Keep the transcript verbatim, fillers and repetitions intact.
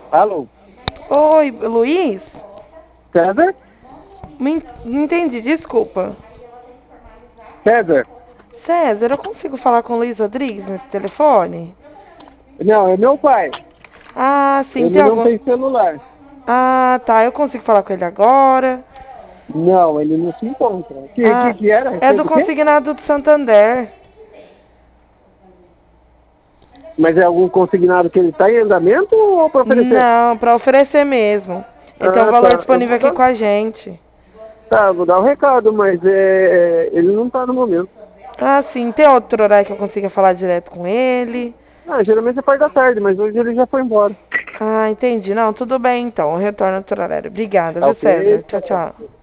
Alô? Oi, Luiz? César? Me- Não entendi, desculpa. César? César, eu consigo falar com o Luiz Rodrigues nesse telefone? Não, é meu pai. Ah, sim, tem Ele não algum... tem celular. Ah, tá, eu consigo falar com ele agora. Não, ele não se encontra. O que, que, Ah, que era? A é do respeito do quê? consignado do Santander. Mas é algum consignado que ele está em andamento ou para oferecer? Não, pra oferecer mesmo. Ele tem um Ah, valor tá. Eu disponível vou aqui dar, com a gente. tá, eu vou dar o recado, mas é, é, ele não está no momento. Ah, sim, tem outro horário que eu consiga falar direto com ele? Ah, geralmente é parte da tarde, mas hoje ele já foi embora. Ah, entendi. Não, tudo bem então. Eu retorno outro horário. Obrigada, Tá viu, ok? César? Tchau, Tchau, tchau. tchau.